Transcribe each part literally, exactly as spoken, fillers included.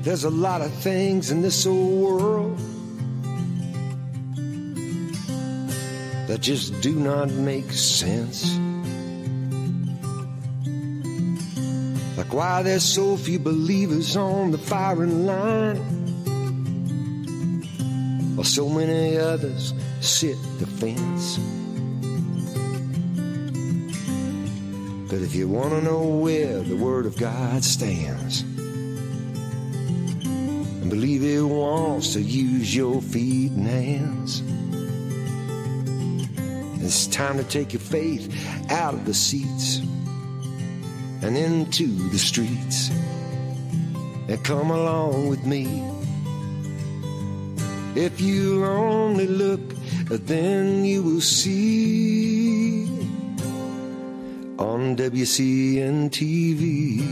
There's a lot of things in this old world that just do not make sense. Like why there's so few believers on the firing line, while so many others sit the fence. But if you want to know where the Word of God stands, and believe it wants to use your feet and hands, it's time to take your faith out of the seats and into the streets and come along with me. If you only look, then you will see on W C N T V.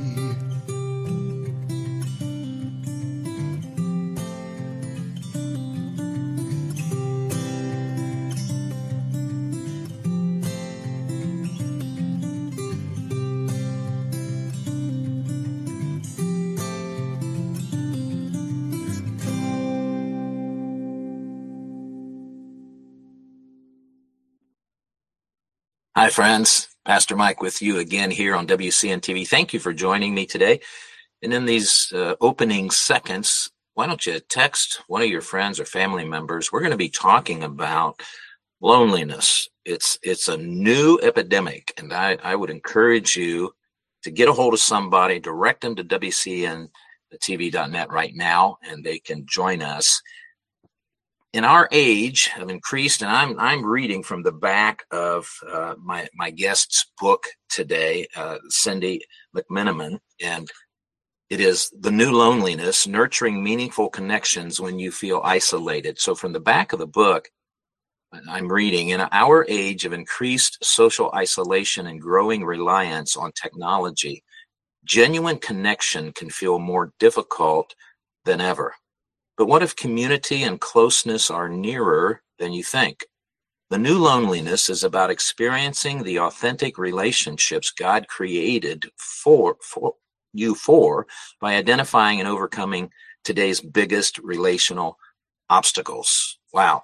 Hi, friends. Pastor Mike with you again here on W C N T V. Thank you for joining me today. And in these uh, opening seconds, why don't you text one of your friends or family members? We're going to be talking about loneliness. It's it's a new epidemic, and I, I would encourage you to get a hold of somebody, direct them to W C N T V dot net right now, and they can join us. In our age of increased, and I'm I'm reading from the back of uh, my my guest's book today, uh, Cindy McMenamin, and it is The New Loneliness: Nurturing Meaningful Connections When You Feel Isolated. So from the back of the book, I'm reading, in our age of increased social isolation and growing reliance on technology, genuine connection can feel more difficult than ever. But what if community and closeness are nearer than you think? The New Loneliness is about experiencing the authentic relationships God created for, for you for by identifying and overcoming today's biggest relational obstacles. Wow.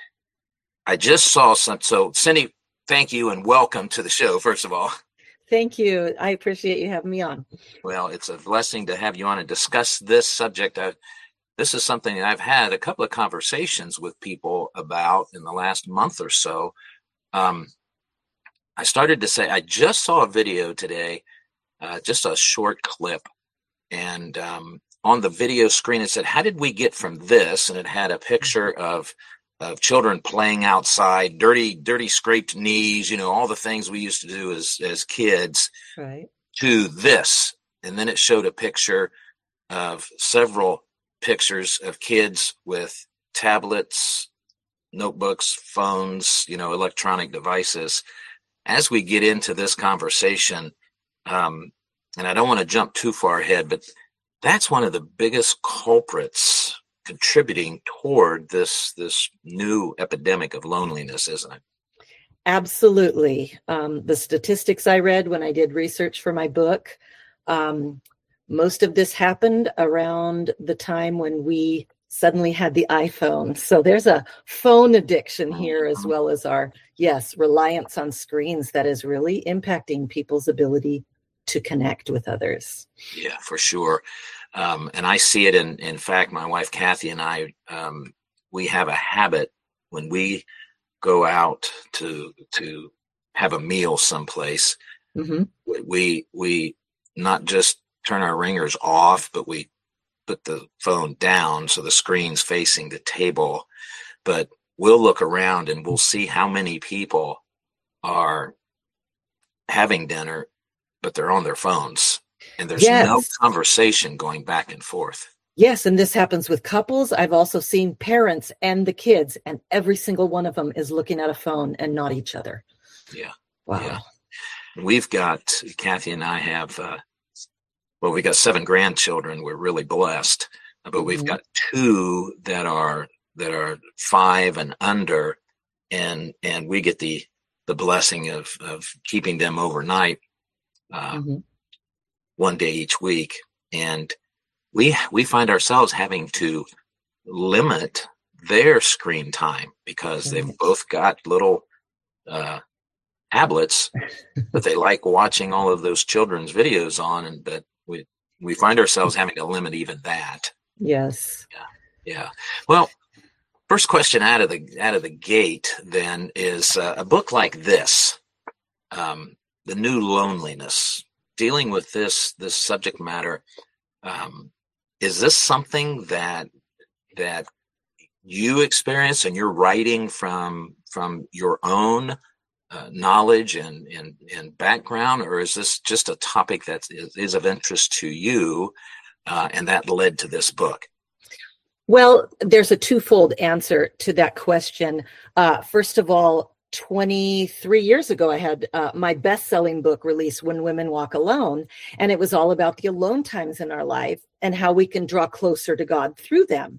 I just saw some. So, Cindy, thank you and welcome to the show, first of all. Thank you. I appreciate you having me on. Well, it's a blessing to have you on and discuss this subject. I, This is something that I've had a couple of conversations with people about in the last month or so. Um, I started to say, I just saw a video today, uh, just a short clip. And um, on the video screen, it said, how did we get from this? And it had a picture of, of children playing outside, dirty, dirty scraped knees, you know, all the things we used to do as, as kids, right, to this. And then it showed a picture of several pictures of kids with tablets, notebooks, phones, you know, electronic devices. As we get into this conversation, um, and I don't want to jump too far ahead, but that's one of the biggest culprits contributing toward this, this new epidemic of loneliness, isn't it? Absolutely. Um, the statistics I read when I did research for my book, um, most of this happened around the time when we suddenly had the iPhone. So there's a phone addiction here, as well as our, yes, reliance on screens that is really impacting people's ability to connect with others. Yeah, for sure. Um, and I see it in, in fact, my wife, Kathy, and I, um, we have a habit when we go out to, to have a meal someplace, mm-hmm. we, we not just turn our ringers off, but we put the phone down so the screen's facing the table. But we'll look around and we'll see how many people are having dinner, but they're on their phones. And there's yes. no conversation going back and forth. Yes, and this happens with couples. I've also seen parents and the kids, and every single one of them is looking at a phone and not each other. Yeah. Wow. Yeah. We've got, Kathy and I have, uh, well, we got seven grandchildren. We're really blessed, but we've mm-hmm. got two that are that are five and under, and and we get the the blessing of of keeping them overnight, uh, mm-hmm. one day each week. And we we find ourselves having to limit their screen time because mm-hmm. they've both got little uh, tablets that they like watching all of those children's videos on, and that we we find ourselves having to limit even that. Yes. Yeah. Yeah. Well, first question out of the out of the gate then is uh, a book like this, um, The New Loneliness, dealing with this this subject matter. Um, is this something that that you experience and you're writing from from your own uh, knowledge and, and and background, or is this just a topic that is, is of interest to you, uh, and that led to this book? Well, there's a twofold answer to that question. Uh, first of all, twenty-three years ago, I had uh, my best-selling book released, When Women Walk Alone, and it was all about the alone times in our life and how we can draw closer to God through them.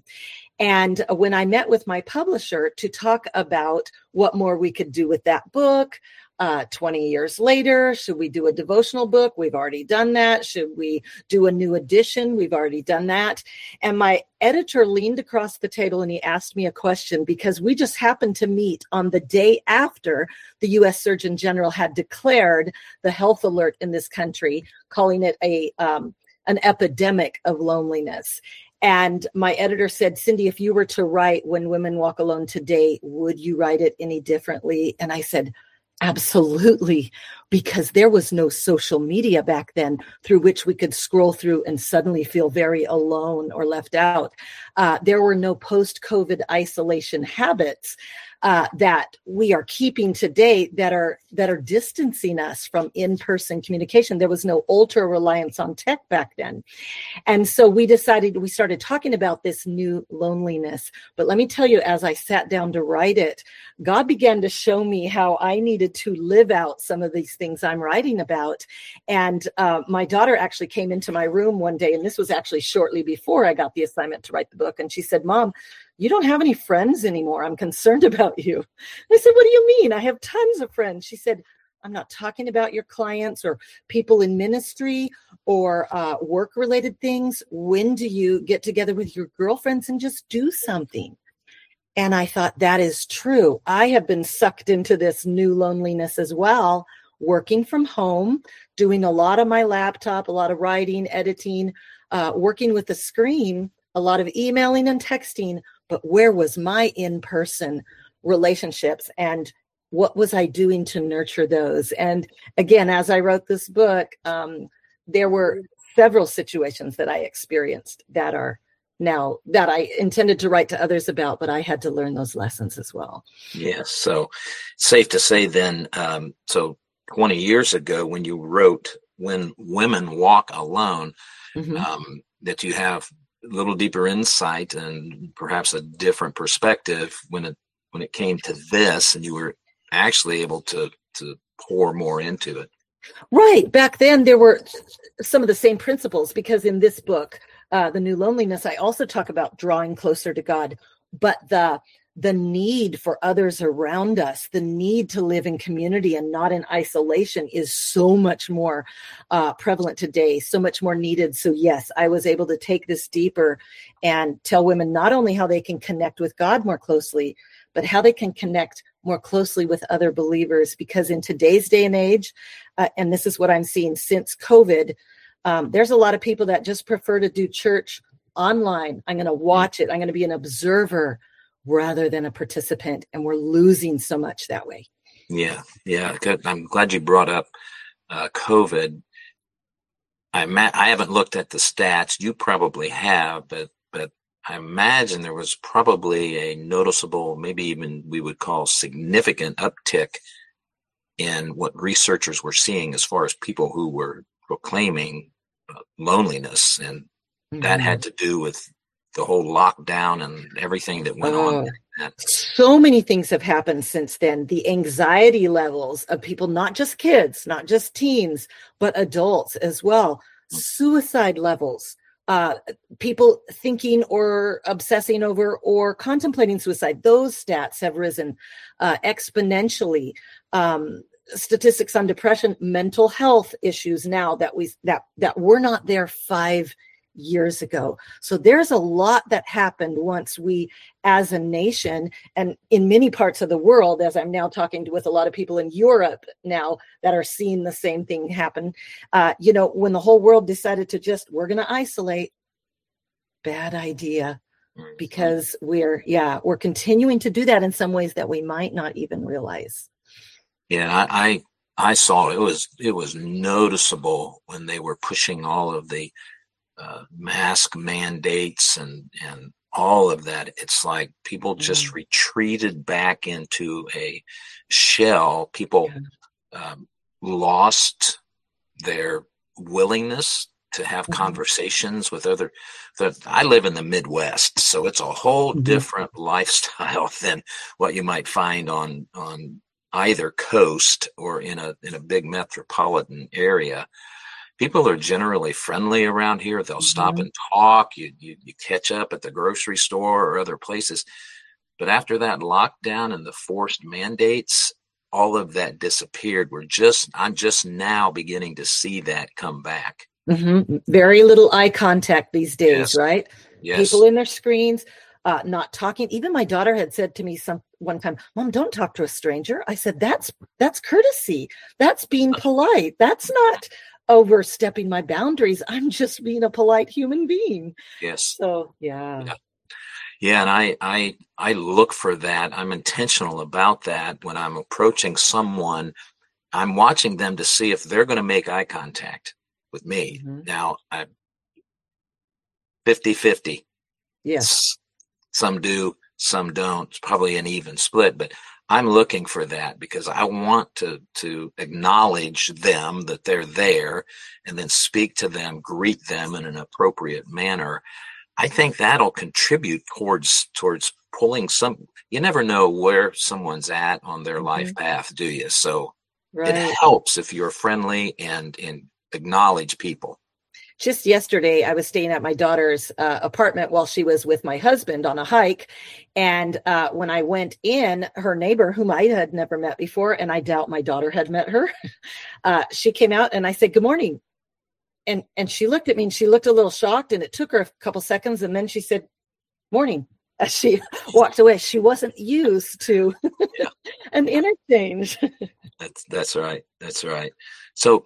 And when I met with my publisher to talk about what more we could do with that book, uh, twenty years later, should we do a devotional book? We've already done that. Should we do a new edition? We've already done that. And my editor leaned across the table and he asked me a question, because we just happened to meet on the day after the U S Surgeon General had declared the health alert in this country, calling it a um, an epidemic of loneliness. And my editor said, Cindy, if you were to write When Women Walk Alone today, would you write it any differently? And I said, absolutely, because there was no social media back then through which we could scroll through and suddenly feel very alone or left out. Uh, there were no post-COVID isolation habits uh, that we are keeping today that are that are distancing us from in-person communication. There was no ultra reliance on tech back then. And so we decided, we started talking about this new loneliness. But let me tell you, as I sat down to write it, God began to show me how I needed to live out some of these things I'm writing about. And uh, my daughter actually came into my room one day, and this was actually shortly before I got the assignment to write the book. And she said, Mom, you don't have any friends anymore. I'm concerned about you. And I said, what do you mean? I have tons of friends. She said, I'm not talking about your clients or people in ministry or uh, work-related things. When do you get together with your girlfriends and just do something? And I thought, that is true. I have been sucked into this new loneliness as well, working from home, doing a lot on my laptop, a lot of writing, editing, uh, working with the screen, a lot of emailing and texting. But where was my in-person relationships, and what was I doing to nurture those? And again, as I wrote this book, um, there were several situations that I experienced that are now that I intended to write to others about, but I had to learn those lessons as well. Yes. So safe to say then, um, so twenty years ago when you wrote When Women Walk Alone, mm-hmm. um, that you have a little deeper insight and perhaps a different perspective when it when it came to this, and you were actually able to to pour more into it. Right. Back then, there were some of the same principles, because in this book, uh, The New Loneliness, I also talk about drawing closer to God, but the the need for others around us, the need to live in community and not in isolation is so much more uh, prevalent today, so much more needed. So yes, I was able to take this deeper and tell women not only how they can connect with God more closely, but how they can connect more closely with other believers. Because in today's day and age, uh, and this is what I'm seeing since COVID, um, there's a lot of people that just prefer to do church online. I'm going to watch it. I'm going to be an observer rather than a participant. And we're losing so much that way. Yeah. Yeah. Good. I'm glad you brought up uh, COVID. I ma- I haven't looked at the stats. You probably have, but, but I imagine there was probably a noticeable, maybe even we would call significant uptick in what researchers were seeing as far as people who were proclaiming uh, loneliness. And mm-hmm. that had to do with the whole lockdown and everything that went oh, on. So many things have happened since then. The anxiety levels of people, not just kids, not just teens, but adults as well. Mm-hmm. Suicide levels. Uh, people thinking or obsessing over or contemplating suicide. Those stats have risen uh, exponentially. Um, statistics on depression, mental health issues now that we that that were not there five years ago. So there's a lot that happened once we, as a nation, and in many parts of the world, as I'm now talking with a lot of people in Europe now that are seeing the same thing happen, uh, you know, when the whole world decided to just, we're going to isolate, bad idea, because we're, yeah, we're continuing to do that in some ways that we might not even realize. Yeah, I, I I saw it was it was noticeable when they were pushing all of the uh, mask mandates and and all of that. It's like people just mm. retreated back into a shell. People yeah. um, lost their willingness to have mm-hmm. conversations with other. The, I live in the Midwest, so it's a whole mm-hmm. different lifestyle than what you might find on on either coast or in a in a big metropolitan area. People are generally friendly around here. They'll mm-hmm. stop and talk. You, you you catch up at the grocery store or other places. But after that lockdown and the forced mandates, all of that disappeared. We're just I'm just now beginning to see that come back. Mm-hmm. Very little eye contact these days, yes. right? Yes. People in their screens, uh, not talking. Even my daughter had said to me some one time, "Mom, don't talk to a stranger." I said, "That's that's courtesy. That's being polite. That's not overstepping my boundaries. I'm just being a polite human being." Yes. So yeah. yeah. Yeah, and I, I I look for that. I'm intentional about that when I'm approaching someone. I'm watching them to see if they're going to make eye contact with me. Mm-hmm. Now, I'm fifty-fifty. Yes. Some do, some don't. It's probably an even split, but I'm looking for that because I want to to acknowledge them that they're there and then speak to them, greet them in an appropriate manner. I think that'll contribute towards towards pulling some. You never know where someone's at on their mm-hmm. life path, do you? So right. It helps if you're friendly and and acknowledge people. Just yesterday, I was staying at my daughter's uh, apartment while she was with my husband on a hike. And uh, when I went in, her neighbor, whom I had never met before, and I doubt my daughter had met her, uh, she came out and I said, "Good morning." And and she looked at me and she looked a little shocked, and it took her a couple seconds. And then she said, "Morning," as she walked away. She wasn't used to yeah. an interchange. That's that's right. That's right. So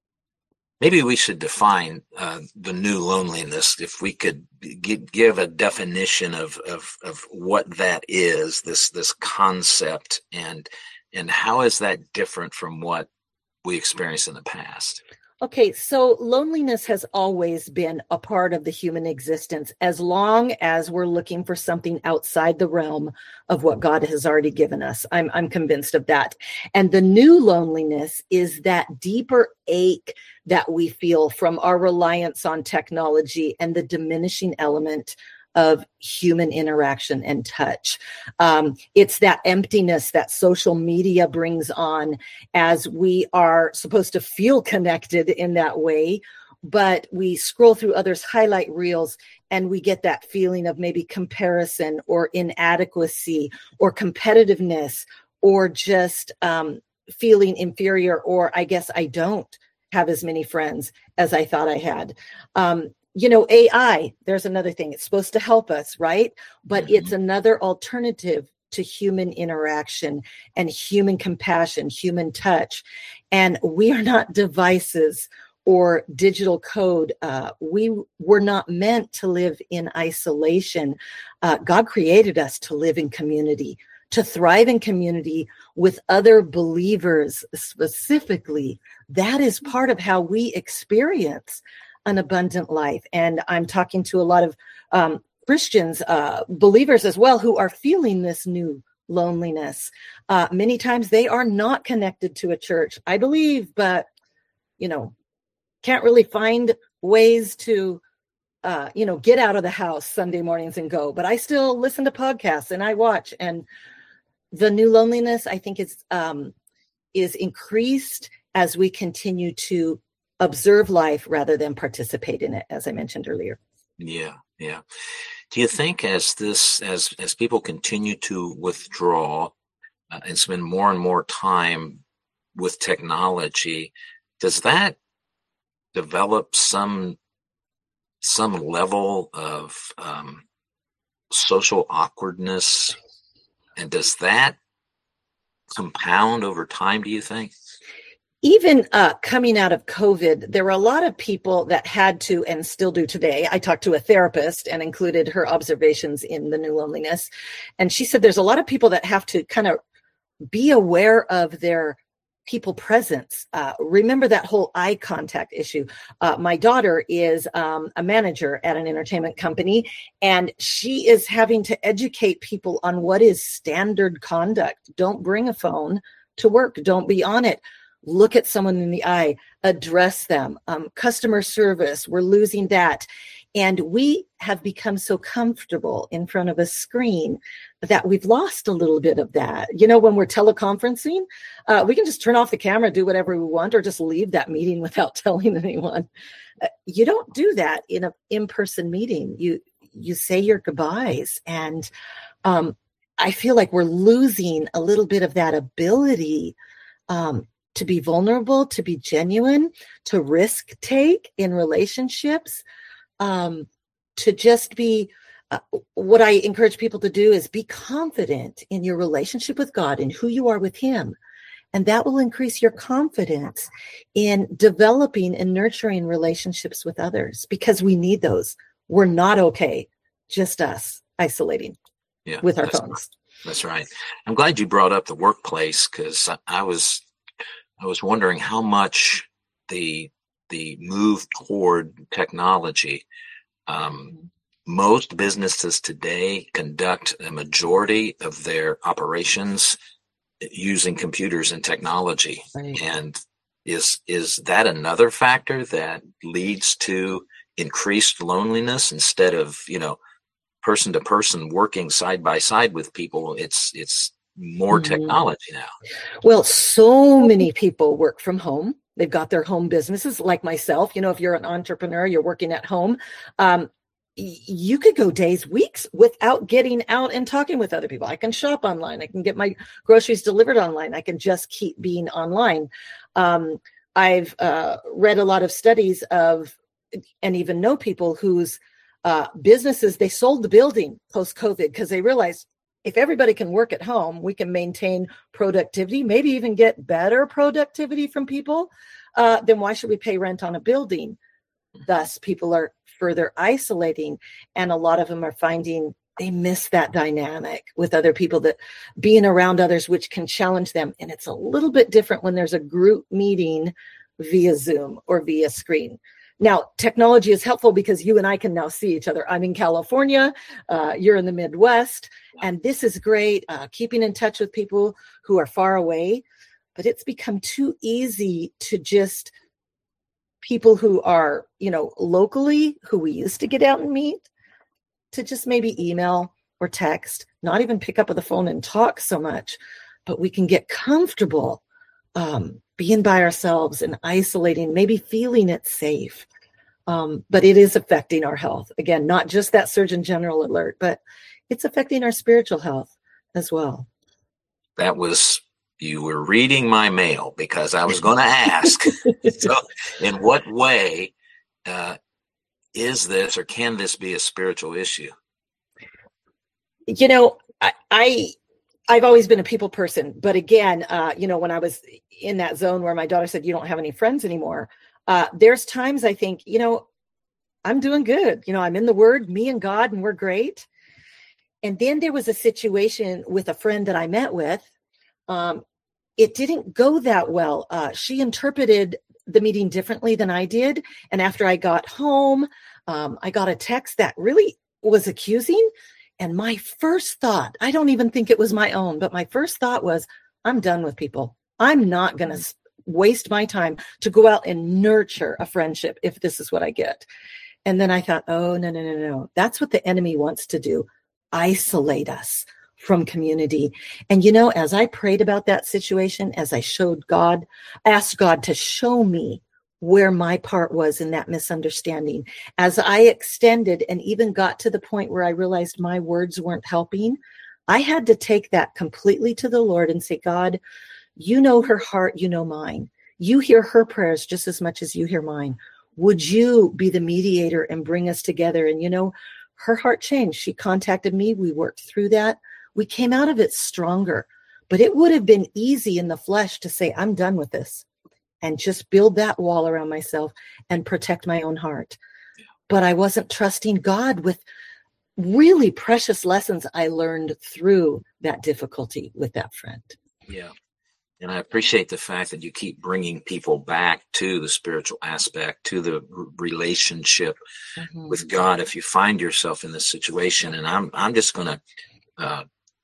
maybe we should define uh, the new loneliness. If we could g- give a definition of, of of what that is, this this concept, and and how is that different from what we experienced in the past? Okay, so loneliness has always been a part of the human existence as long as we're looking for something outside the realm of what God has already given us. I'm I'm convinced of that. And the new loneliness is that deeper ache that we feel from our reliance on technology and the diminishing element of human interaction and touch. Um, it's that emptiness that social media brings on as we are supposed to feel connected in that way, but we scroll through others' highlight reels and we get that feeling of maybe comparison or inadequacy or competitiveness or just um, feeling inferior, or I guess I don't have as many friends as I thought I had. Um, You know, A I, there's another thing. It's supposed to help us, right? But mm-hmm. it's another alternative to human interaction and human compassion, human touch. And we are not devices or digital code. Uh, we were not meant to live in isolation. Uh, God created us to live in community, to thrive in community with other believers specifically. That is part of how we experience an abundant life. And I'm talking to a lot of um, Christians, uh, believers as well, who are feeling this new loneliness. Uh, many times they are not connected to a church, I believe, but, you know, can't really find ways to, uh, you know, get out of the house Sunday mornings and go. But I still listen to podcasts and I watch. And the new loneliness, I think, is um, is increased as we continue to observe life rather than participate in it, as I mentioned earlier. Yeah, yeah. Do you think as this, as as people continue to withdraw uh, and spend more and more time with technology, does that develop some some level of um, social awkwardness? And does that compound over time, do you think? Even uh, coming out of COVID, there were a lot of people that had to, and still do today. I talked to a therapist and included her observations in The New Loneliness. And she said there's a lot of people that have to kind of be aware of their people presence. Uh, remember that whole eye contact issue. Uh, my daughter is um, a manager at an entertainment company, and she is having to educate people on what is standard conduct. Don't bring a phone to work. Don't be on it. Look at someone in the eye, address them. Um, customer service, we're losing that. And we have become so comfortable in front of a screen that we've lost a little bit of that. You know, when we're teleconferencing, uh, we can just turn off the camera, do whatever we want, or just leave that meeting without telling anyone. Uh, you don't do that in an in-person meeting. You you say your goodbyes. And um, I feel like we're losing a little bit of that ability um, to be vulnerable, to be genuine, to risk take in relationships, um, to just be, uh, what I encourage people to do is be confident in your relationship with God and who you are with Him. And that will increase your confidence in developing and nurturing relationships with others, because we need those. We're not okay, just us isolating yeah, with our that's, phones. That's right. I'm glad you brought up the workplace, because I, I was I was wondering how much the the move toward technology. Um, most businesses today conduct a majority of their operations using computers and technology. Right. And is is that another factor that leads to increased loneliness instead of, you know, person to person working side by side with people? It's it's more Mm-hmm. technology now. Well, so many people work from home. They've got their home businesses, like myself. You know, if you're an entrepreneur, you're working at home. Um, y- you could go days, weeks without getting out and talking with other people. I can shop online. I can get my groceries delivered online. I can just keep being online. Um, I've uh, read a lot of studies of, and even know people whose uh, businesses, they sold the building post-COVID because they realized, if everybody can work at home, we can maintain productivity, maybe even get better productivity from people. Uh, then why should we pay rent on a building? Thus, people are further isolating. And a lot of them are finding they miss that dynamic with other people, that being around others, which can challenge them. And it's a little bit different when there's a group meeting via Zoom or via screen. Now, technology is helpful because you and I can now see each other. I'm in California, uh, you're in the Midwest, and this is great, uh, keeping in touch with people who are far away. But it's become too easy to just people who are, you know, locally, who we used to get out and meet, to just maybe email or text, not even pick up the phone and talk so much. But we can get comfortable um, being by ourselves and isolating, maybe feeling it safe. Um, but it is affecting our health. Again, not just that Surgeon General alert, but it's affecting our spiritual health as well. That was, you were reading my mail, because I was going to ask. So in what way uh, is this, or can this be a spiritual issue? You know, I, I I've always been a people person, but again, uh, you know, when I was in that zone where my daughter said, you don't have any friends anymore, uh, there's times I think, you know, I'm doing good. You know, I'm in the Word, me and God, and we're great. And then there was a situation with a friend that I met with. Um, it didn't go that well. Uh, she interpreted the meeting differently than I did. And after I got home, um, I got a text that really was accusing. And my first thought, I don't even think it was my own, but my first thought was, I'm done with people. I'm not going to waste my time to go out and nurture a friendship if this is what I get. And then I thought, oh, no, no, no, no. That's what the enemy wants to do. Isolate us from community. And, you know, as I prayed about that situation, as I showed God, asked God to show me where my part was in that misunderstanding. As I extended and even got to the point where I realized my words weren't helping, I had to take that completely to the Lord and say, God, you know her heart, you know mine. You hear her prayers just as much as you hear mine. Would you be the mediator and bring us together? And, you know, her heart changed. She contacted me. We worked through that. We came out of it stronger. But it would have been easy in the flesh to say, I'm done with this, and just build that wall around myself and protect my own heart. But I wasn't trusting God with really precious lessons I learned through that difficulty with that friend. Yeah. And I appreciate the fact that you keep bringing people back to the spiritual aspect, to the r- relationship mm-hmm. with God. If you find yourself in this situation, and I'm, I'm just going to uh,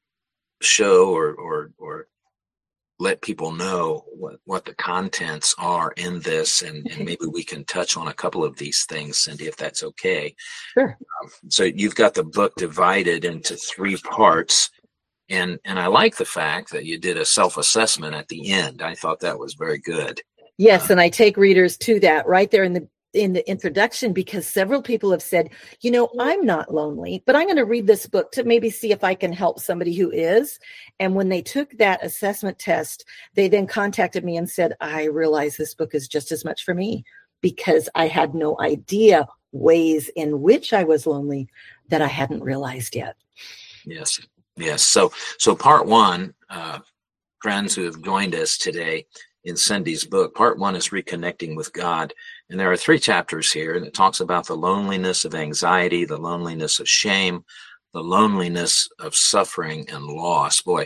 show or, or, or let people know what, what the contents are in this, and, and maybe we can touch on a couple of these things, Cindy, if that's okay. Sure. Um, so you've got the book divided into three parts. And and I like the fact that you did a self-assessment at the end. I thought that was very good. Yes, uh, and I take readers to that right there in the in the introduction, because several people have said, you know, I'm not lonely, but I'm going to read this book to maybe see if I can help somebody who is. And when they took that assessment test, they then contacted me and said, I realize this book is just as much for me, because I had no idea ways in which I was lonely that I hadn't realized yet. Yes. Yes. So, so part one, uh, friends who have joined us today in Cindy's book, part one is Reconnecting with God. And there are three chapters here, and it talks about the loneliness of anxiety, the loneliness of shame, the loneliness of suffering and loss. Boy,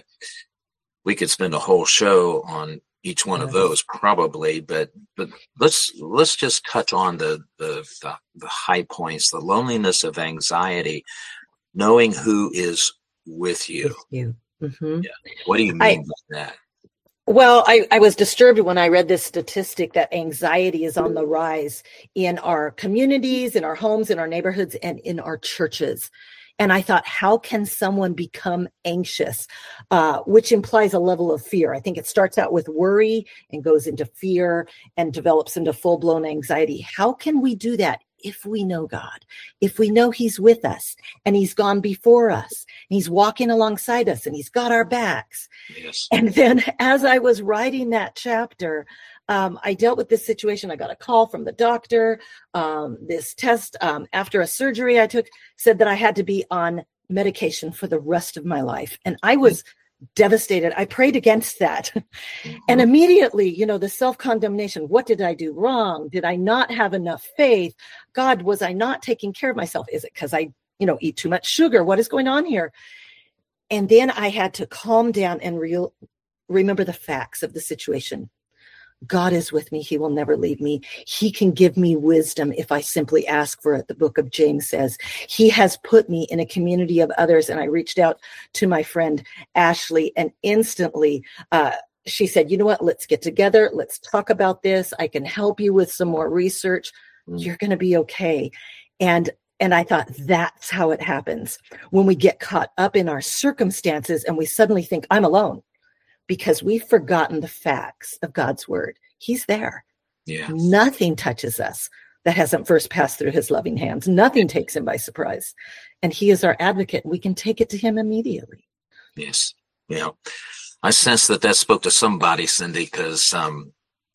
we could spend a whole show on each one of those probably, but, but let's, let's just touch on the, the, the, the high points, the loneliness of anxiety, knowing who is with you. With you. Mm-hmm. Yeah. What do you mean I, by that? Well, I, I was disturbed when I read this statistic that anxiety is on the rise in our communities, in our homes, in our neighborhoods, and in our churches. And I thought, how can someone become anxious, uh, which implies a level of fear? I think it starts out with worry and goes into fear and develops into full-blown anxiety. How can we do that? If we know God, if we know he's with us and he's gone before us, and he's walking alongside us and he's got our backs. Yes. And then as I was writing that chapter, um, I dealt with this situation. I got a call from the doctor. Um, this test um, after a surgery I took said that I had to be on medication for the rest of my life. And I was devastated. I prayed against that. Mm-hmm. And immediately, you know, the self-condemnation, what did I do wrong? Did I not have enough faith? God, was I not taking care of myself? Is it because I, you know, eat too much sugar? What is going on here? And then I had to calm down and real, remember the facts of the situation. God is with me. He will never leave me. He can give me wisdom if I simply ask for it. The book of James says he has put me in a community of others. And I reached out to my friend Ashley, and instantly uh, she said, you know what, let's get together. Let's talk about this. I can help you with some more research. Mm. You're going to be okay. And And I thought, that's how it happens when we get caught up in our circumstances and we suddenly think, I'm alone. Because we've forgotten the facts of God's word. He's there. Yeah. Nothing touches us that hasn't first passed through his loving hands. Nothing takes him by surprise. And he is our advocate. We can take it to him immediately. Yes. Yeah. I sense that that spoke to somebody, Cindy, because um,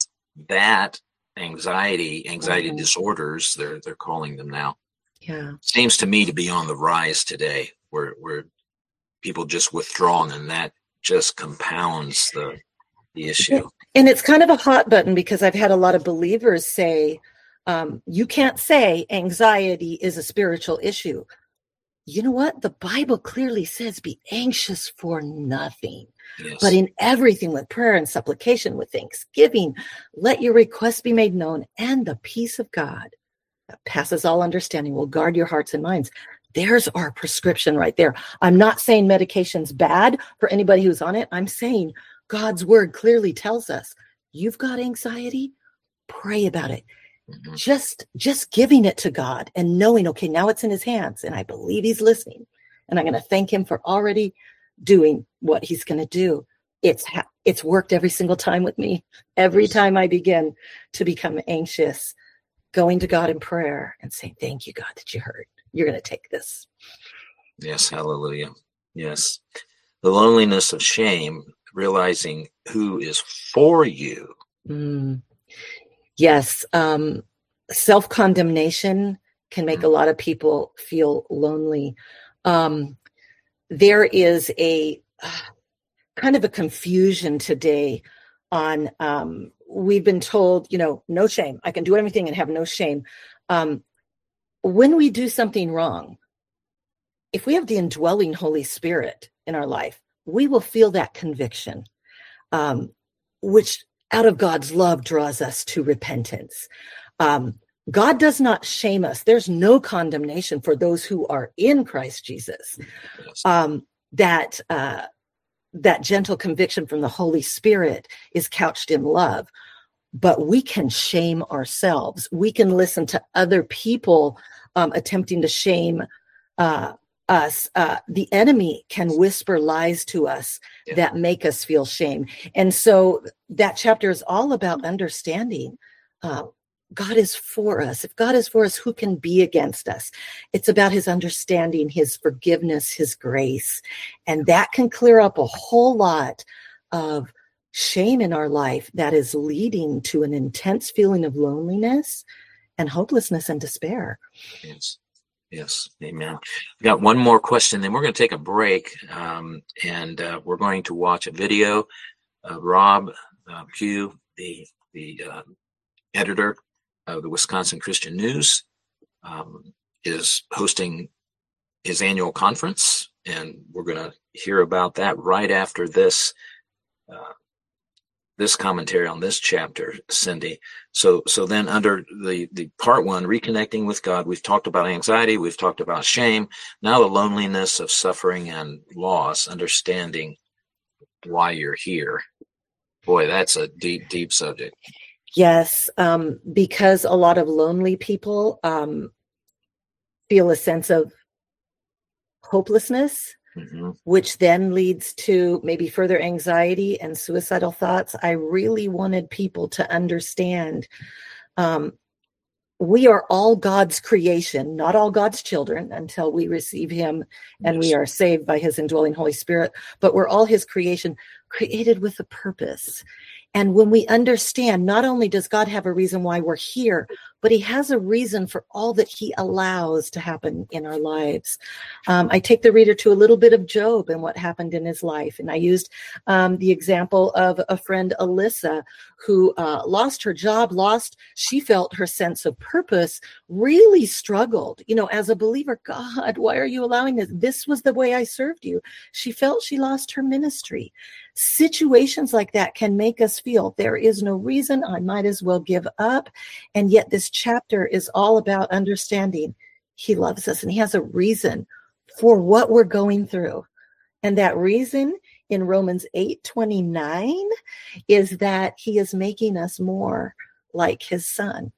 that anxiety, anxiety mm-hmm. disorders, they're they're calling them now. Yeah. Seems to me to be on the rise today, where where people just withdraw, and that just compounds the the issue. And it's kind of a hot button, because I've had a lot of believers say, um, you can't say anxiety is a spiritual issue. You know what? The Bible clearly says be anxious for nothing, yes. but in everything with prayer and supplication, with thanksgiving, let your requests be made known, and the peace of God that passes all understanding will guard your hearts and minds. There's our prescription right there. I'm not saying medication's bad for anybody who's on it. I'm saying God's word clearly tells us, you've got anxiety, pray about it. Mm-hmm. Just, just giving it to God and knowing, okay, now it's in his hands and I believe he's listening. And I'm going to thank him for already doing what he's going to do. It's, ha- it's worked every single time with me. Every time I begin to become anxious, going to God in prayer and saying, thank you, God, that you heard. You're going to take this. Yes. Hallelujah. Yes. The loneliness of shame, realizing who is for you. Mm. Yes. Um, self-condemnation can make a lot of people feel lonely. Um, there is a uh, kind of a confusion today on, um, we've been told, you know, no shame. I can do everything and have no shame. Um, when we do something wrong, if we have the indwelling Holy Spirit in our life, we will feel that conviction, um, which out of God's love draws us to repentance. Um, God does not shame us. There's no condemnation for those who are in Christ Jesus. Um, that uh, that gentle conviction from the Holy Spirit is couched in love. But we can shame ourselves. We can listen to other people um, attempting to shame uh, us. Uh, the enemy can whisper lies to us yeah. that make us feel shame. And so that chapter is all about understanding uh, God is for us. If God is for us, who can be against us? It's about his understanding, his forgiveness, his grace. And that can clear up a whole lot of shame in our life that is leading to an intense feeling of loneliness and hopelessness and despair. Yes. Yes. Amen. We got one more question, then we're going to take a break. Um, and uh, we're going to watch a video. Uh, Rob uh, Pugh, the, the uh, editor of the Wisconsin Christian News, um, is hosting his annual conference. And we're going to hear about that right after this uh, this commentary on this chapter, Cindy. So, so then under the, the part one, reconnecting with God, we've talked about anxiety. We've talked about shame. Now the loneliness of suffering and loss, understanding why you're here. Boy, that's a deep, deep subject. Yes. Um, because a lot of lonely people, um, feel a sense of hopelessness. Mm-hmm. Which then leads to maybe further anxiety and suicidal thoughts. I really wanted people to understand um, we are all God's creation, not all God's children until we receive him and yes. we are saved by his indwelling Holy Spirit, but we're all his creation, created with a purpose. And when we understand, not only does God have a reason why we're here, but he has a reason for all that he allows to happen in our lives. Um, I take the reader to a little bit of Job and what happened in his life. And I used um, the example of a friend, Alyssa, who uh, lost her job, lost, she felt her sense of purpose, really struggled, you know, as a believer. God, why are you allowing this? This was the way I served you. She felt she lost her ministry. Situations like that can make us feel there is no reason, I might as well give up. And yet this chapter is all about understanding he loves us and he has a reason for what we're going through. And that reason in Romans eight twenty-nine is that he is making us more like his son.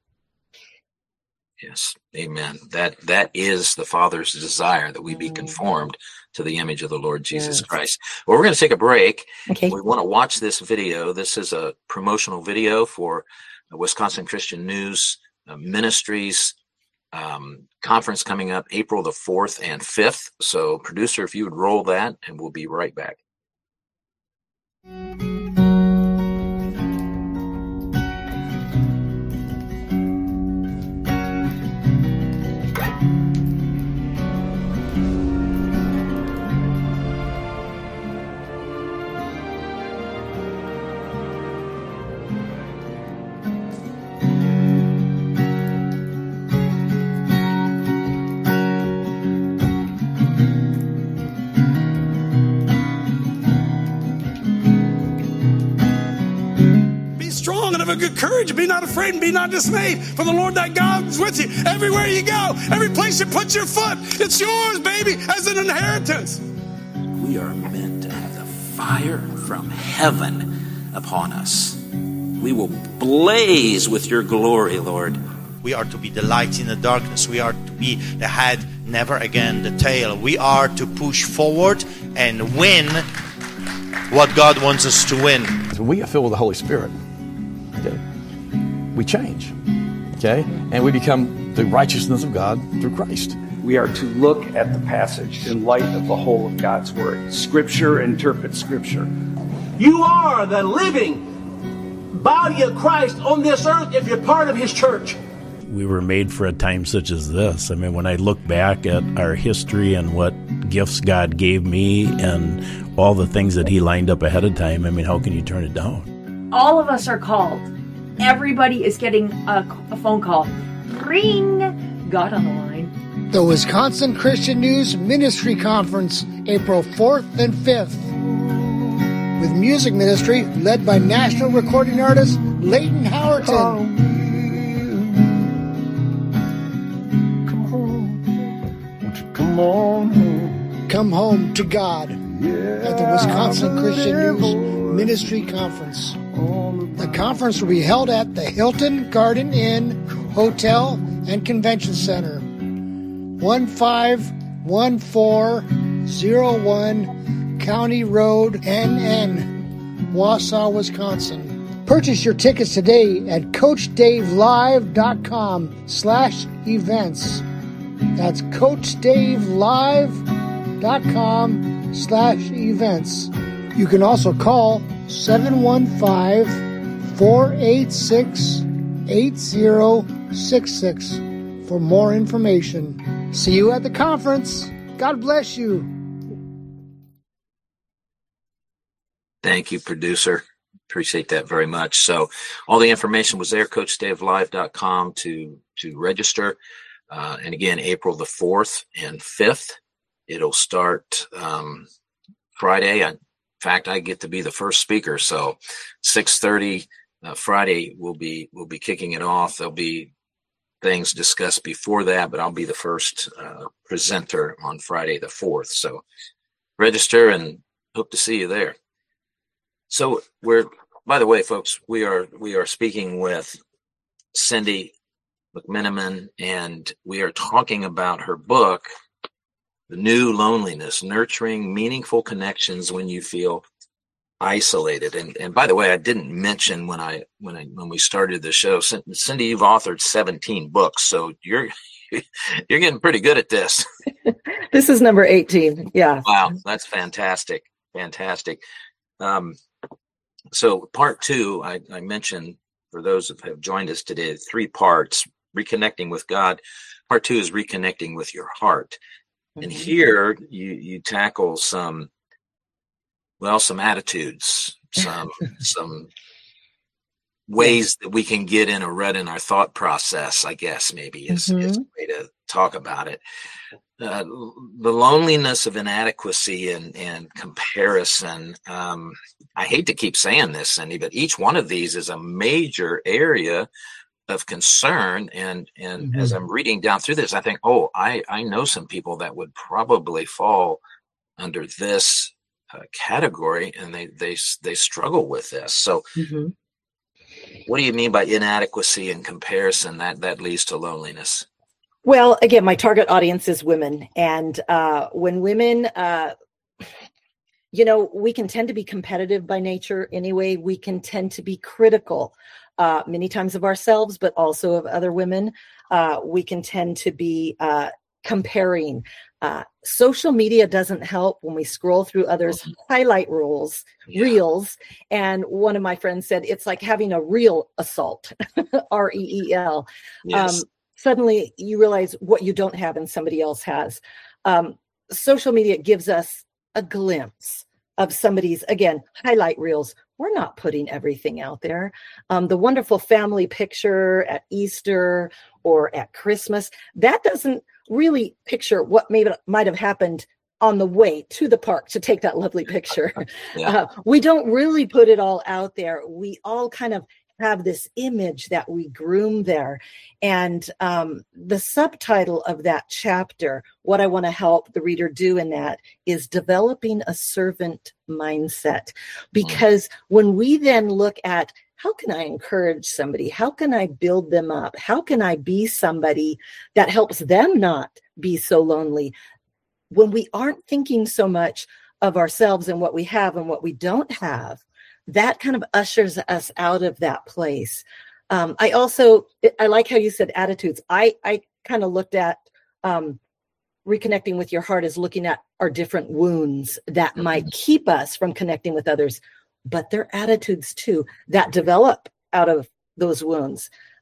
Yes. Amen. That, that is the Father's desire, that we be conformed to the image of the Lord Jesus yes. Christ. Well, we're going to take a break. Okay. We want to watch this video. This is a promotional video for Wisconsin Christian News uh, Ministries um, conference coming up April the fourth and fifth. So, producer, if you would roll that, and we'll be right back. Of good courage, be not afraid and be not dismayed, for the Lord thy God is with you everywhere you go. Every place you put your foot, it's yours, baby, as an inheritance. We are meant to have the fire from heaven upon us. We will blaze with your glory, Lord. We are to be the light in the darkness. We are to be the head, never again the tail. We are to push forward and win what God wants us to win. When we get filled with the Holy Spirit, okay, we change, okay, and we become the righteousness of God through Christ. We are to look at the passage in light of the whole of God's Word. Scripture interprets Scripture. You are the living body of Christ on this earth if you're part of his church. we were made for a time such as this. I mean, when I look back at our history and what gifts God gave me and all the things that he lined up ahead of time, I mean, how can you turn it down? All of us are called. Everybody is getting a, a phone call. Ring! God on the line. The Wisconsin Christian News Ministry Conference, April fourth and fifth. With music ministry led by national recording artist Leighton Howerton. Come home. Won't you come on home? Come home to God at the Wisconsin Christian News Ministry Conference. The conference will be held at the Hilton Garden Inn Hotel and Convention Center, one five one four zero one County Road, N N, Wausau, Wisconsin. Purchase your tickets today at CoachDaveLive.com slash events. That's CoachDaveLive.com slash events. You can also call seven one five, four eight six, eight zero six six for more information. See you at the conference. God bless you. Thank you, producer. Appreciate that very much. So all the information was there, Coach Dave Live dot com to, to register. Uh, and again, April the fourth and fifth, it'll start um, Friday. I, in fact, I get to be the first speaker. So six thirty uh, Friday, we'll be, we'll be kicking it off. There'll be things discussed before that, but I'll be the first uh, presenter on Friday the fourth. So register and hope to see you there. So we're, by the way, folks, we are we are speaking with Cindy McMenamin, and we are talking about her book, The New Loneliness: Nurturing Meaningful Connections When You Feel Isolated. And and by the way, I didn't mention when I when I when we started the show, Cindy, you've authored seventeen books, so you're you're getting pretty good at this. This is number eighteen. Yeah. Wow, that's fantastic, fantastic. Um, So part two, I, I mentioned for those who have joined us today, three parts: reconnecting with God. Part two is reconnecting with your heart. Mm-hmm. And here you, you tackle some, well, some attitudes, some, some ways that we can get in a rut in our thought process, I guess maybe is, mm-hmm. is a way to talk about it. Uh, the loneliness of inadequacy and, and comparison. Um, I hate to keep saying this, Cindy, but each one of these is a major area of concern. And, and mm-hmm. as I'm reading down through this, I think, oh, I, I know some people that would probably fall under this uh, category, and they, they, they struggle with this. So mm-hmm. what do you mean by inadequacy and comparison that, that leads to loneliness? Well, again, my target audience is women. And uh, when women, uh, you know, we can tend to be competitive by nature anyway. We can tend to be critical uh, many times of ourselves, but also of other women. Uh, we can tend to be uh, comparing. Uh, social media doesn't help when we scroll through others' mm-hmm. highlight reels, yeah. reels. And one of my friends said, it's like having a real assault, R E E L. Yes. Um, Suddenly you realize what you don't have and somebody else has. Um, social media gives us a glimpse of somebody's, again, highlight reels. We're not putting everything out there. Um, the wonderful family picture at Easter or at Christmas, that doesn't really picture what maybe might have happened on the way to the park to take that lovely picture. Yeah. Uh, we don't really put it all out there. We all kind of have this image that we groom there. And um, the subtitle of that chapter, what I want to help the reader do in that, is developing a servant mindset. Because when we then look at how can I encourage somebody? How can I build them up? How can I be somebody that helps them not be so lonely? When we aren't thinking so much of ourselves and what we have and what we don't have, that kind of ushers us out of that place. Um, I also, I like how you said attitudes. I, I kind of looked at um, reconnecting with your heart as looking at our different wounds that mm-hmm. might keep us from connecting with others, but they're attitudes too that develop out of those wounds.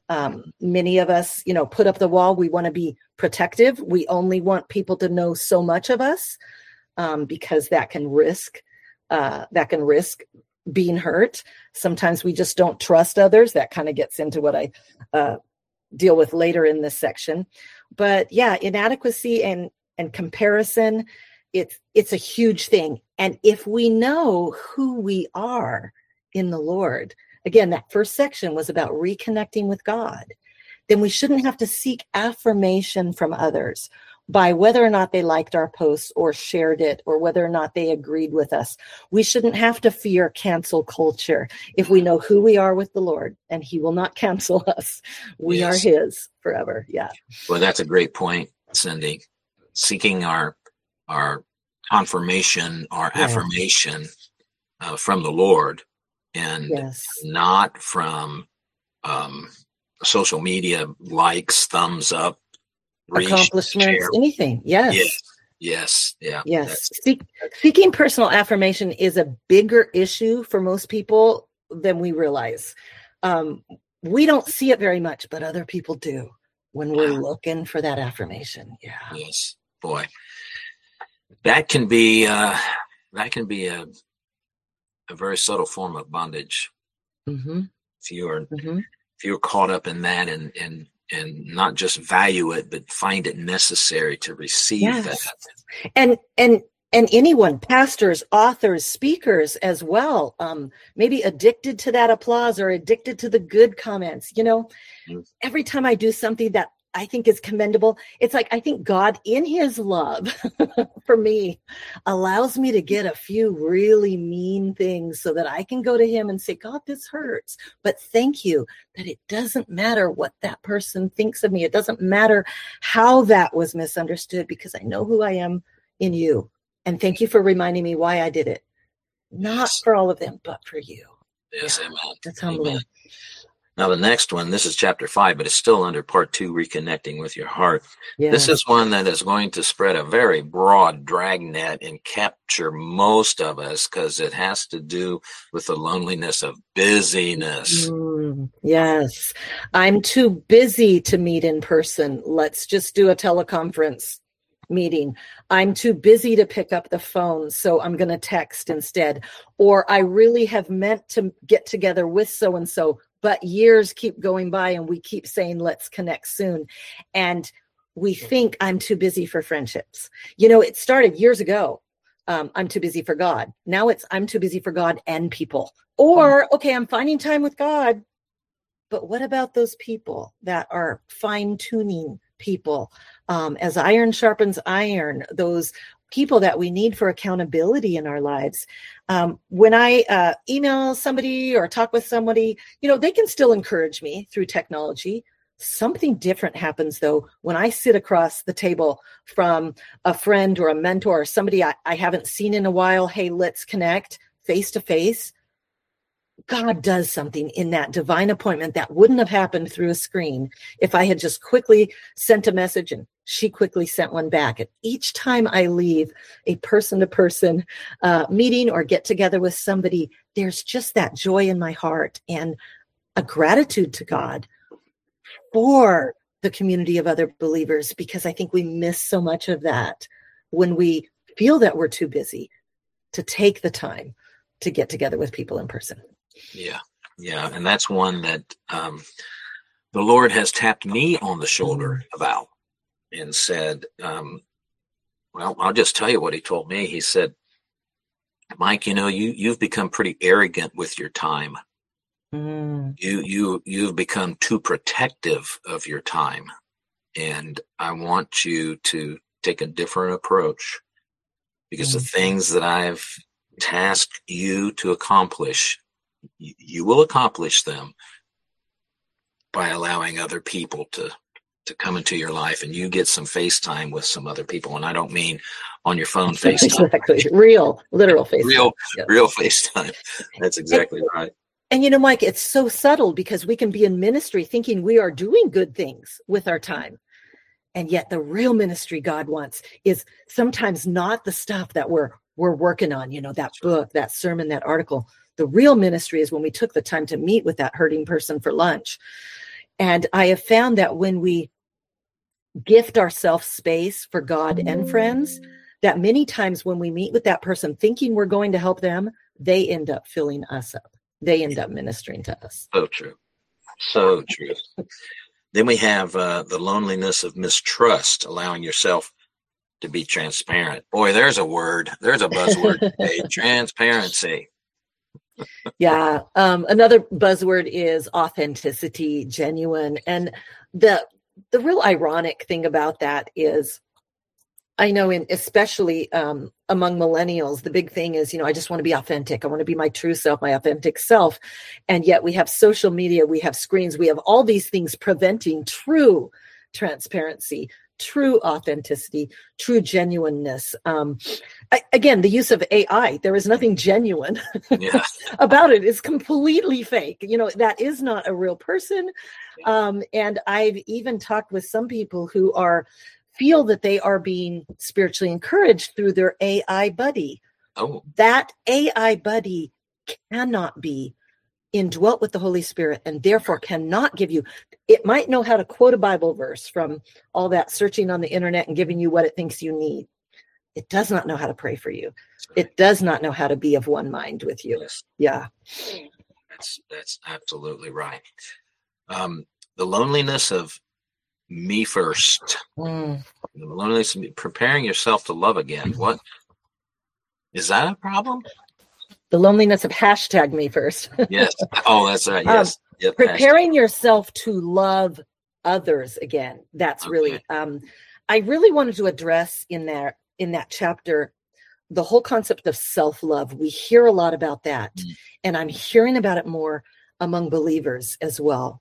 Um, many of us, you know, put up the wall. We want to be protective. We only want people to know so much of us, um, because that can risk, uh, that can risk being hurt. Sometimes we just don't trust others. That kind of gets into what I uh, deal with later in this section. But yeah, inadequacy and and comparison, it's it's a huge thing. And if we know who we are in the Lord, again, that first section was about reconnecting with God, then we shouldn't have to seek affirmation from others by whether or not they liked our posts or shared it or whether or not they agreed with us. We shouldn't have to fear cancel culture if we know who we are with the Lord, and he will not cancel us. We yes. are his forever. Yeah. Well, that's a great point, Cindy. Seeking our our confirmation, our yeah. affirmation uh, from the Lord, and yes. not from um, social media likes, thumbs up, reach, accomplishments, share. Anything. Yes. Yes. Yes. Yeah. Yes. Seek, seeking personal affirmation is a bigger issue for most people than we realize. Um, we don't see it very much, but other people do when we're wow. looking for that affirmation. Yeah. Yes. Boy, that can be, uh, that can be a, a very subtle form of bondage. Mm-hmm. If you are, mm-hmm. if you're caught up in that and, and, and not just value it, but find it necessary to receive yes. that. And, and, and anyone, pastors, authors, speakers as well, um, maybe addicted to that applause or addicted to the good comments. You know, mm-hmm. every time I do something that I think is commendable, it's like, I think God in his love for me allows me to get a few really mean things so that I can go to him and say, God, this hurts, but thank you that it doesn't matter what that person thinks of me. It doesn't matter how that was misunderstood because I know who I am in you. And thank you for reminding me why I did it. Not yes. for all of them, but for you. Yes, yeah, amen. That's humbling. Amen. Now, the next one, this is chapter five, but it's still under part two, reconnecting with your heart. Yes. This is one that is going to spread a very broad dragnet and capture most of us because it has to do with the loneliness of busyness. Mm, yes. I'm too busy to meet in person. Let's just do a teleconference meeting. I'm too busy to pick up the phone, so I'm going to text instead. Or I really have meant to get together with so-and-so, but years keep going by and we keep saying, let's connect soon. And we think I'm too busy for friendships. You know, it started years ago. Um, I'm too busy for God. Now it's I'm too busy for God and people. Or, okay, I'm finding time with God. But what about those people that are fine-tuning people? Um, as iron sharpens iron, those people that we need for accountability in our lives. Um, when I uh, email somebody or talk with somebody, you know, they can still encourage me through technology. Something different happens, though, when I sit across the table from a friend or a mentor or somebody I, I haven't seen in a while. Hey, let's connect face to face. God does something in that divine appointment that wouldn't have happened through a screen if I had just quickly sent a message and she quickly sent one back. And each time I leave a person-to-person uh, meeting or get together with somebody, there's just that joy in my heart and a gratitude to God for the community of other believers, because I think we miss so much of that when we feel that we're too busy to take the time to get together with people in person. Yeah, yeah. And that's one that um, the Lord has tapped me on the shoulder about and said, um, well, I'll just tell you what he told me. He said, Mike, you know, you, you've become pretty arrogant with your time. Mm. You, you, you've become too protective of your time. And I want you to take a different approach because mm. the things that I've tasked you to accomplish, you, you will accomplish them by allowing other people to to come into your life, and you get some FaceTime with some other people. And I don't mean on your phone FaceTime. Exactly. Real, literal FaceTime. Real, yep. real FaceTime. That's exactly and, right. And you know, Mike, it's so subtle because we can be in ministry thinking we are doing good things with our time. And yet the real ministry God wants is sometimes not the stuff that we're we're working on, you know, that book, that sermon, that article. The real ministry is when we took the time to meet with that hurting person for lunch. And I have found that when we gift ourselves space for God and friends, that many times when we meet with that person thinking we're going to help them, they end up filling us up. They end up ministering to us. So true. So true. Then we have uh, the loneliness of mistrust, allowing yourself to be transparent. Boy, there's a word. There's a buzzword today. Transparency. Yeah. Um, another buzzword is authenticity, genuine. And the the real ironic thing about that is, I know in especially um, among millennials, the big thing is, you know, I just want to be authentic. I want to be my true self, my authentic self. And yet we have social media, we have screens, we have all these things preventing true transparency, true authenticity, true genuineness. Um, I, again, the use of A I, there is nothing genuine yeah. about it. It's completely fake. You know, that is not a real person. Um, and I've even talked with some people who are feel that they are being spiritually encouraged through their A I buddy. Oh, that A I buddy cannot be indwelt with the Holy Spirit and therefore cannot give you, it might know how to quote a Bible verse from all that searching on the internet and giving you what it thinks you need. It does not know how to pray for you. It does not know how to be of one mind with you. Yes. Yeah. That's, that's absolutely right. Um, the loneliness of me first. Mm. The loneliness of preparing yourself to love again. What is that a problem? The loneliness of hashtag me first. Yes. Oh, that's right. Yes. Um, yep, preparing hashtag. yourself to love others again. That's Okay. really, um, I really wanted to address in there, in that chapter, the whole concept of self-love. We hear a lot about that, mm. and I'm hearing about it more among believers as well.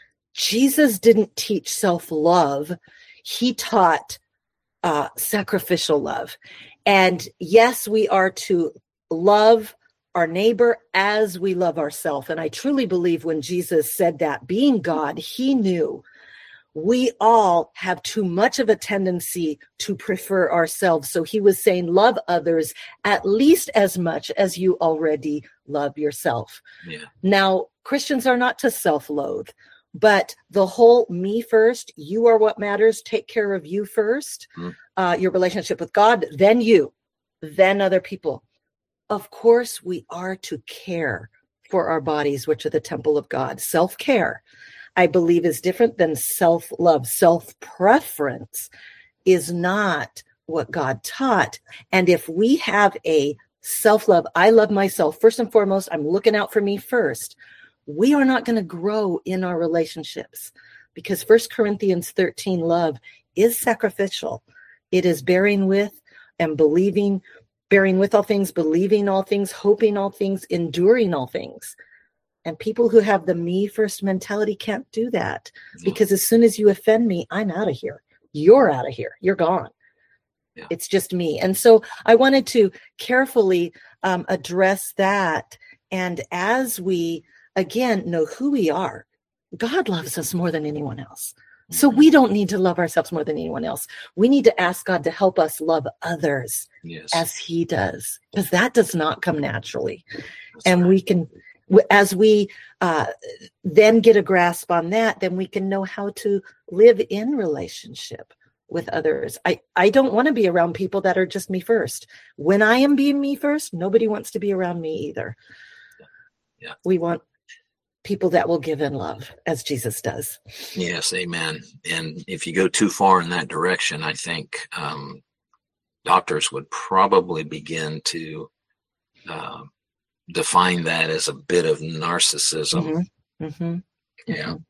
Jesus didn't teach self-love. He taught uh, sacrificial love. And yes, we are to love our neighbor as we love ourselves. And I truly believe when Jesus said that, being God, he knew we all have too much of a tendency to prefer ourselves. So he was saying, love others at least as much as you already love yourself. Yeah. Now, Christians are not to self-loathe. But the whole me first, you are what matters, take care of you first, mm. uh, your relationship with God, then you, then other people. Of course, we are to care for our bodies, which are the temple of God. Self-care, I believe, is different than self-love. Self-preference is not what God taught. And if we have a self-love, I love myself, first and foremost, I'm looking out for me first, we are not going to grow in our relationships, because First Corinthians thirteen love is sacrificial. It is bearing with and believing, bearing with all things, believing all things, hoping all things, enduring all things. And people who have the me first mentality can't do that, because as soon as you offend me, I'm out of here. You're out of here. You're gone. Yeah. It's just me. And so I wanted to carefully um, address that. And as we again, know who we are. God loves us more than anyone else. So we don't need to love ourselves more than anyone else. We need to ask God to help us love others yes. as he does, because that does not come naturally. That's and right. we can, as we uh, then get a grasp on that, then we can know how to live in relationship with others. I, I don't want to be around people that are just me first. When I am being me first, nobody wants to be around me either. Yeah. We want people that will give in love, as Jesus does. Yes, amen. And if you go too far in that direction, I think um, doctors would probably begin to uh, define that as a bit of narcissism. Mm-hmm. Mm-hmm. Yeah. Mm-hmm.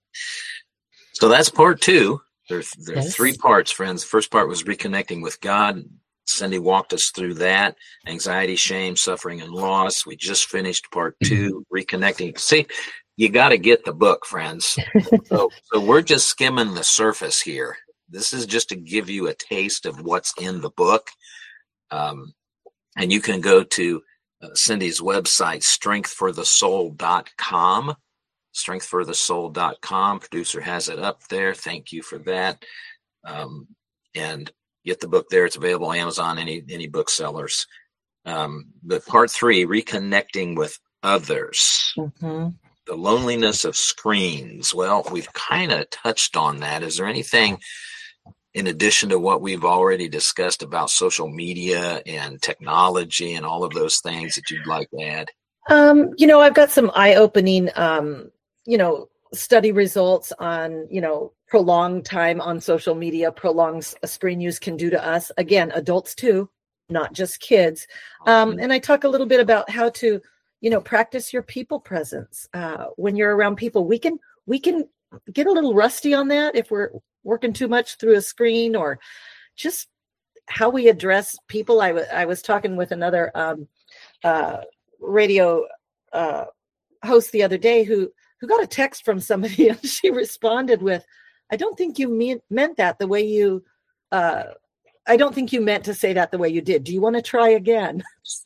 So that's part two. There, there yes. are three parts, friends. The first part was reconnecting with God. Cindy walked us through that. Anxiety, shame, suffering, and loss. We just finished part two, reconnecting. See, you got to get the book, friends. so, so we're just skimming the surface here. This is just to give you a taste of what's in the book. Um, and you can go to uh, Cindy's website, strength for the soul dot com. strength for the soul dot com. Producer has it up there. Thank you for that. Um, and get the book there. It's available on Amazon, any any booksellers. Um, but part three, reconnecting with others. Mm-hmm. the loneliness of screens. Well, we've kind of touched on that. Is there anything in addition to what we've already discussed about social media and technology and all of those things that you'd like to add? Um, you know, I've got some eye-opening, um, you know, study results on, you know, prolonged time on social media, prolonged screen use can do to us. Again, adults too, not just kids. Um, and I talk a little bit about how to, you know, practice your people presence. Uh, when you're around people, we can, we can get a little rusty on that if we're working too much through a screen, or just how we address people. I, w- I was talking with another um, uh, radio uh, host the other day who, who got a text from somebody, and she responded with, I don't think you mean, meant that the way you, uh, I don't think you meant to say that the way you did. Do you want to try again?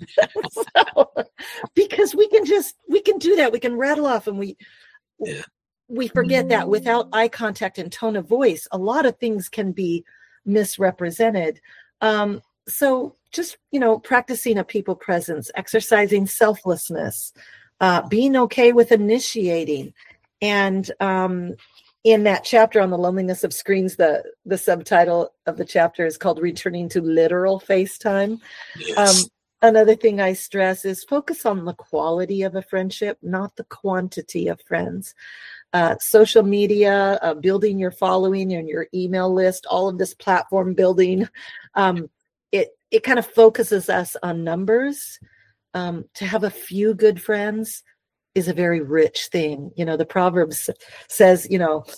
So, because we can just, we can do that. We can rattle off, and we, yeah. we forget that without eye contact and tone of voice, a lot of things can be misrepresented. Um, so just, you know, practicing a people presence, exercising selflessness, uh, being okay with initiating. And um, in that chapter on the loneliness of screens, the, the subtitle of the chapter is called Returning to Literal FaceTime. Yes. Um, another thing I stress is focus on the quality of a friendship, not the quantity of friends. Uh, social media, uh, building your following and your email list, all of this platform building, um, it it kind of focuses us on numbers. Um, to have a few good friends is a very rich thing. You know, the Proverbs says, you know,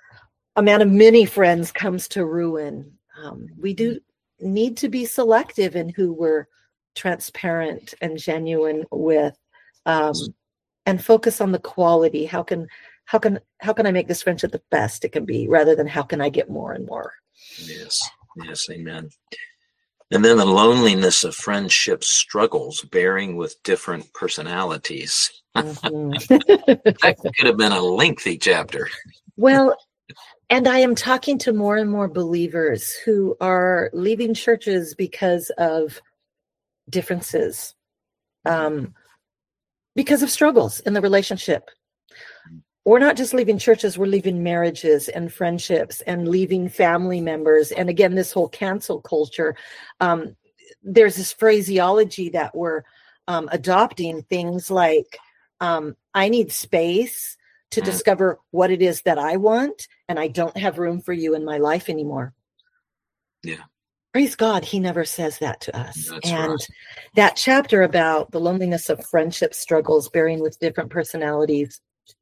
a man of many friends comes to ruin. Um, we do need to be selective in who we're transparent and genuine with, um, and focus on the quality. How can How can how can I make this friendship the best it can be, rather than how can I get more and more? Yes, yes, amen. And then the loneliness of friendship struggles, bearing with different personalities. Mm-hmm. That could have been a lengthy chapter. Well, and I am talking to more and more believers who are leaving churches because of differences, um, because of struggles in the relationship. We're not just leaving churches, we're leaving marriages and friendships and leaving family members. And again, this whole cancel culture, um, there's this phraseology that we're um, adopting, things like, um, I need space to mm. discover what it is that I want, and I don't have room for you in my life anymore. Yeah. Praise God, he never says that to us. That's and right. That chapter about the loneliness of friendship struggles, bearing with different personalities,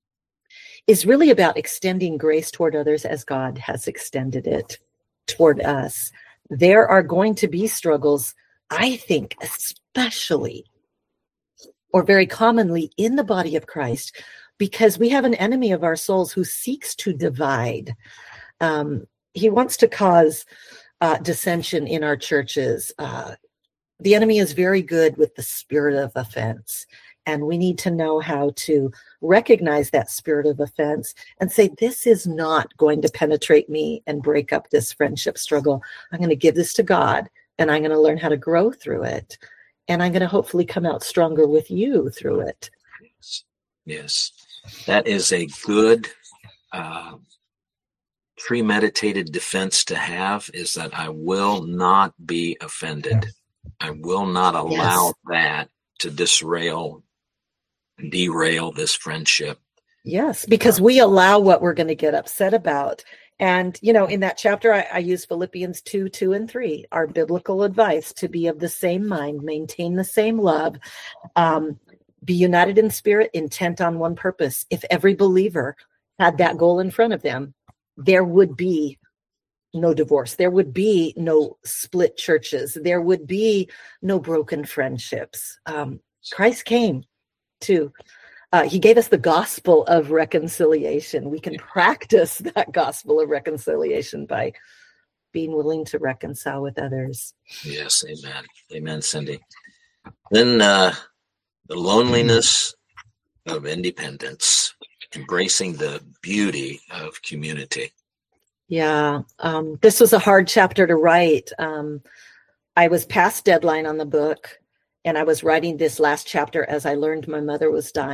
is really about extending grace toward others as God has extended it toward us. There are going to be struggles, I think, especially or very commonly in the body of Christ, because we have an enemy of our souls who seeks to divide. Um, he wants to cause uh, dissension in our churches. Uh, the enemy is very good with the spirit of offense. And we need to know how to recognize that spirit of offense and say, this is not going to penetrate me and break up this friendship struggle. I'm going to give this to God, and I'm going to learn how to grow through it. And I'm going to hopefully come out stronger with you through it. Yes, yes. That is a good uh, premeditated defense to have, is that I will not be offended. I will not allow yes. that to disrail derail this friendship. Yes, because we allow what we're going to get upset about. And, you know, in that chapter, I, I use Philippians two, two and three, our biblical advice to be of the same mind, maintain the same love, um, be united in spirit, intent on one purpose. If every believer had that goal in front of them, there would be no divorce. There would be no split churches. There would be no broken friendships. Um, Christ came to, uh, he gave us the gospel of reconciliation. We can practice that gospel of reconciliation by being willing to reconcile with others. Yes, amen. Amen, Cindy. Then uh, the loneliness of independence, embracing the beauty of community. Yeah, um, this was a hard chapter to write. Um, I was past deadline on the book, and I was writing this last chapter as I learned my mother was dying.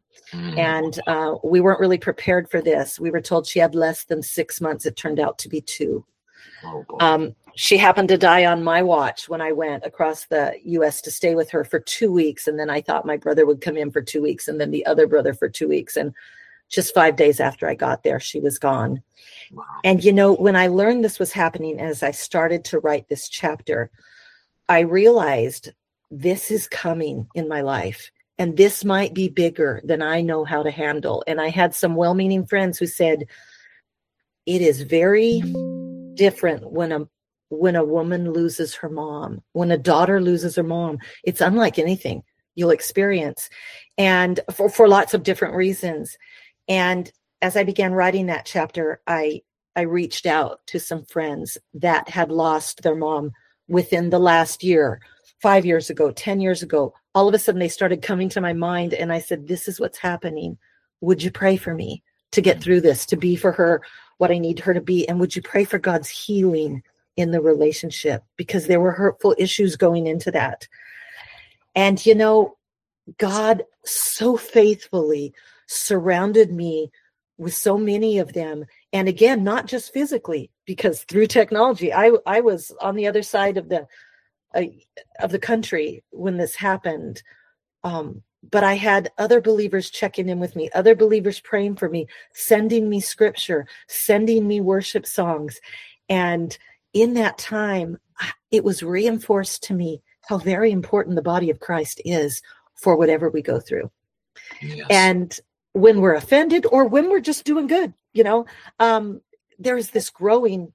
Mm. And uh, we weren't really prepared for this. We were told she had less than six months. It turned out to be two. Oh, boy. Um, she happened to die on my watch when I went across the U S to stay with her for two weeks. And then I thought my brother would come in for two weeks and then the other brother for two weeks. And just five days after I got there, she was gone. Wow. And, you know, when I learned this was happening, as I started to write this chapter, I realized this is coming in my life. And this might be bigger than I know how to handle. And I had some well-meaning friends who said, it is very different when a when a woman loses her mom, when a daughter loses her mom. It's unlike anything you'll experience, and for, for lots of different reasons. And as I began writing that chapter, I I reached out to some friends that had lost their mom within the last year, five years ago, ten years ago. All of a sudden, they started coming to my mind, and I said, this is what's happening. Would you pray for me to get through this, to be for her what I need her to be? And would you pray for God's healing in the relationship? Because there were hurtful issues going into that. And, you know, God so faithfully surrounded me with so many of them. And again, not just physically, because through technology, I, I was on the other side of the uh, of the country when this happened. Um, but I had other believers checking in with me, other believers praying for me, sending me scripture, sending me worship songs. And in that time, it was reinforced to me how very important the body of Christ is for whatever we go through. Yes. And when we're offended or when we're just doing good, you know, um, there's this growing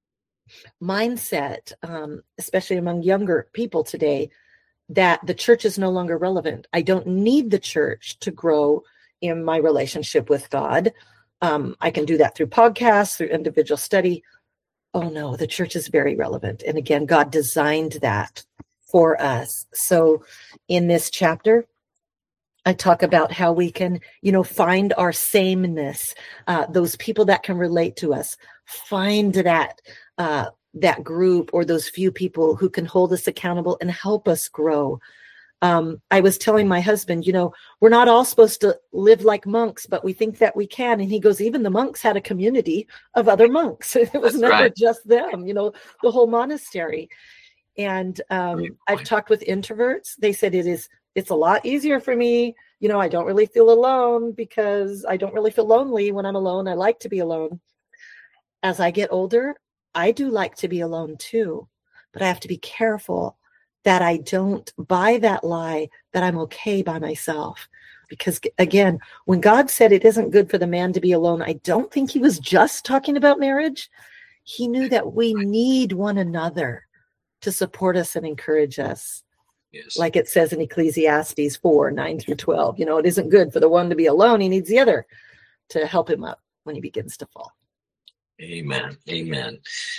mindset, um, especially among younger people today, that the church is no longer relevant. I don't need the church to grow in my relationship with God. Um, I can do that through podcasts, through individual study. Oh no, the church is very relevant. And again, God designed that for us. So in this chapter, I talk about how we can, you know, find our sameness, uh, those people that can relate to us, find that, uh, that group or those few people who can hold us accountable and help us grow. Um, I was telling my husband, you know, we're not all supposed to live like monks, but we think that we can. And he goes, even the monks had a community of other monks. It was That's never right. just them, you know, the whole monastery. And um, I've talked with introverts. They said it is, it's a lot easier for me. You know, I don't really feel alone because I don't really feel lonely when I'm alone. I like to be alone. As I get older, I do like to be alone too, but I have to be careful that I don't buy that lie that I'm okay by myself. Because again, when God said it isn't good for the man to be alone, I don't think he was just talking about marriage. He knew that we need one another to support us and encourage us. Yes. Like it says in Ecclesiastes four, nine through twelve, you know, it isn't good for the one to be alone. He needs the other to help him up when he begins to fall. Amen. Amen.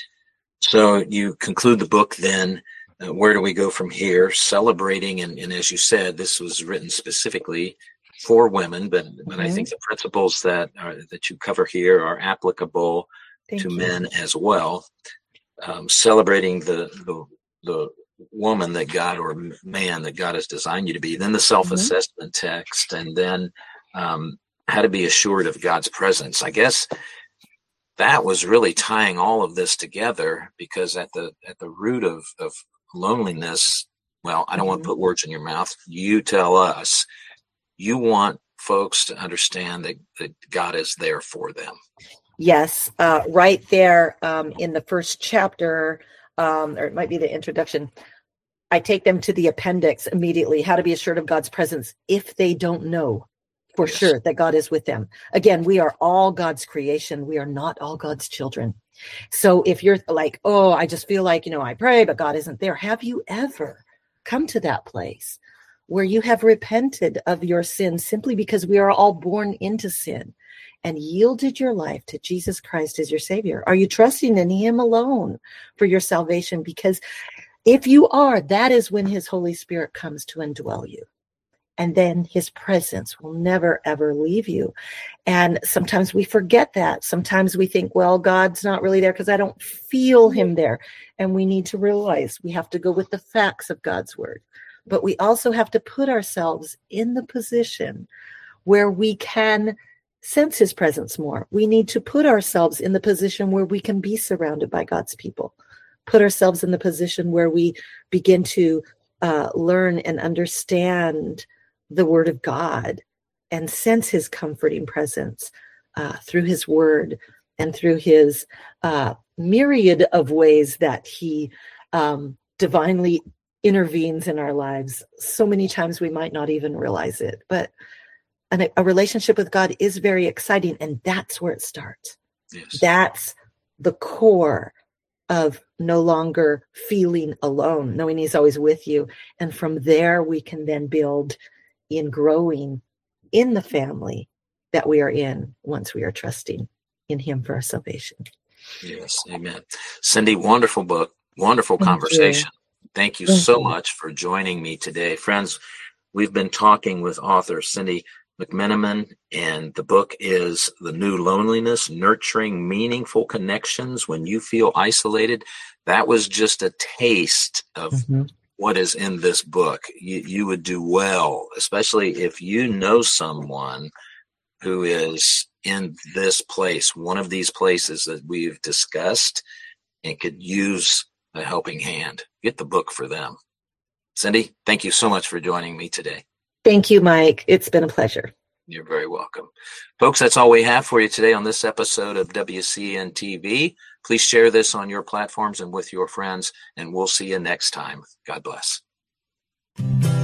So you conclude the book then. Uh, where do we go from here? Celebrating, and, and as you said, this was written specifically for women, but but mm-hmm. I think the principles that are, that you cover here are applicable Thank to you. men as well. Um, celebrating the, the the woman that God or man that God has designed you to be. Then the self-assessment mm-hmm. text, and then um, how to be assured of God's presence. I guess that was really tying all of this together, because at the at the root of of loneliness, well, I don't mm-hmm. want to put words in your mouth. You tell us, you want folks to understand that, that God is there for them. Yes, uh, right there um, in the first chapter, um, or it might be the introduction, I take them to the appendix immediately, how to be assured of God's presence if they don't know for yes. sure that God is with them. Again, we are all God's creation. We are not all God's children. So if you're like, oh, I just feel like, you know, I pray, but God isn't there. Have you ever come to that place where you have repented of your sin simply because we are all born into sin and yielded your life to Jesus Christ as your Savior? Are you trusting in Him alone for your salvation? Because if you are, that is when His Holy Spirit comes to indwell you. And then His presence will never, ever leave you. And sometimes we forget that. Sometimes we think, well, God's not really there because I don't feel Him there. And we need to realize we have to go with the facts of God's word. But we also have to put ourselves in the position where we can sense his presence more. We need to put ourselves in the position where we can be surrounded by God's people, put ourselves in the position where we begin to uh, learn and understand the word of God and sense his comforting presence uh, through his word and through his uh, myriad of ways that he um, divinely intervenes in our lives. So many times we might not even realize it, but And a relationship with God is very exciting, and that's where it starts. Yes. That's the core of no longer feeling alone, knowing he's always with you. And from there, we can then build in growing in the family that we are in once we are trusting in him for our salvation. Yes, amen. Cindy, wonderful book, wonderful Thank conversation. you. Thank you Thank so you. much for joining me today. Friends, we've been talking with author Cindy McMenamin, and the book is The New Loneliness, Nurturing Meaningful Connections When You Feel Isolated. That was just a taste of mm-hmm. what is in this book. You, you would do well, especially if you know someone who is in this place, one of these places that we've discussed, and could use a helping hand. Get the book for them. Cindy, thank you so much for joining me today. Thank you, Mike. It's been a pleasure. You're very welcome. Folks, that's all we have for you today on this episode of W C N T V. Please share this on your platforms and with your friends, and we'll see you next time. God bless.